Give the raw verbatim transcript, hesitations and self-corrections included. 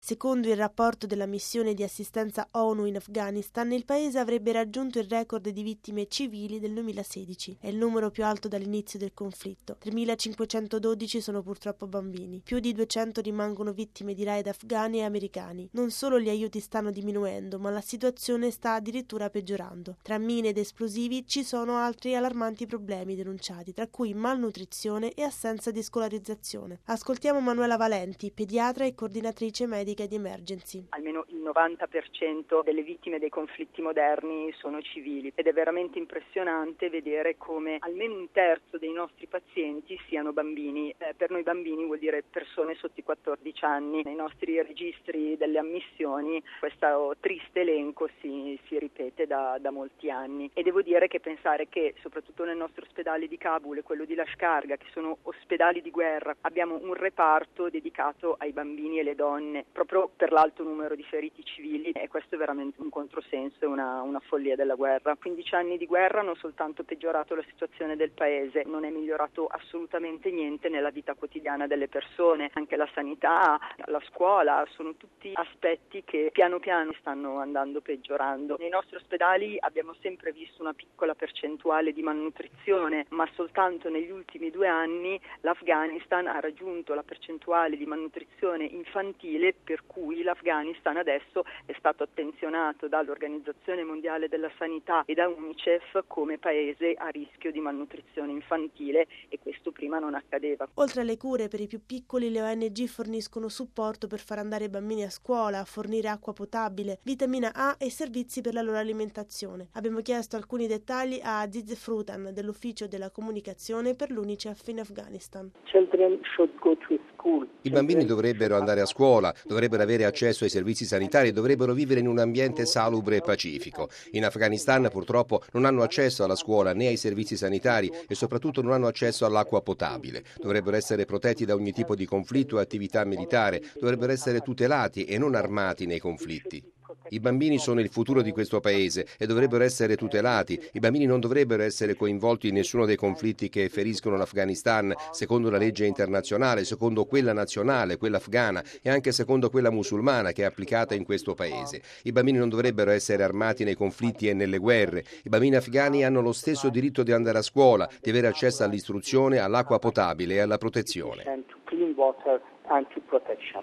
Secondo il rapporto della missione di assistenza ONU in Afghanistan, il paese avrebbe raggiunto il record di vittime civili del duemilasedici. È il numero più alto dall'inizio del conflitto. tremilacinquecentododici sono purtroppo bambini. Più di duecento rimangono vittime di raid afghani e americani. Non solo gli aiuti stanno diminuendo, ma la situazione sta addirittura peggiorando. Tra mine ed esplosivi ci sono altri allarmanti problemi denunciati, tra cui malnutrizione e assenza di scolarizzazione. Ascoltiamo Manuela Valenti, pediatra e coordinatrice medica di Emergency. Almeno il novanta per cento delle vittime dei conflitti moderni sono civili ed è veramente impressionante vedere come almeno un terzo dei nostri pazienti siano bambini. Eh, per noi bambini vuol dire persone sotto i quattordici anni. Nei nostri registri delle ammissioni questo triste elenco si, si ripete da, da molti anni e devo dire che pensare che soprattutto nel nostro ospedale di Kabul e quello di Lashkargah, che sono ospedali di guerra, abbiamo un reparto dedicato ai bambini e le donne proprio per l'alto numero di feriti civili, e questo è veramente un controsenso e una, una follia della guerra. quindici anni di guerra hanno soltanto peggiorato la situazione del paese, non è migliorato assolutamente niente nella vita quotidiana delle persone, anche la sanità, la scuola, sono tutti aspetti che piano piano stanno andando peggiorando. Nei nostri ospedali abbiamo sempre visto una piccola percentuale di malnutrizione, ma soltanto negli ultimi due anni l'Afghanistan ha raggiunto la percentuale di malnutrizione infantile per cui l'Afghanistan adesso è stato attenzionato dall'Organizzazione Mondiale della Sanità e da UNICEF come paese a rischio di malnutrizione infantile, e questo prima non accadeva. Oltre alle cure per i più piccoli, le O N G forniscono supporto per far andare i bambini a scuola, fornire acqua potabile, vitamina A e servizi per la loro alimentazione. Abbiamo chiesto alcuni dettagli a Aziz Frutan dell'Ufficio della Comunicazione per l'UNICEF in Afghanistan. I bambini dovrebbero andare a scuola, dovrebbero avere accesso ai servizi sanitari e dovrebbero vivere in un ambiente salubre e pacifico. In Afghanistan purtroppo non hanno accesso alla scuola né ai servizi sanitari e soprattutto non hanno accesso all'acqua potabile. Dovrebbero essere protetti da ogni tipo di conflitto e attività militare, dovrebbero essere tutelati e non armati nei conflitti. I bambini sono il futuro di questo paese e dovrebbero essere tutelati. I bambini non dovrebbero essere coinvolti in nessuno dei conflitti che feriscono l'Afghanistan secondo la legge internazionale, secondo quella nazionale, quella afghana e anche secondo quella musulmana che è applicata in questo paese. I bambini non dovrebbero essere armati nei conflitti e nelle guerre. I bambini afghani hanno lo stesso diritto di andare a scuola, di avere accesso all'istruzione, all'acqua potabile e alla protezione.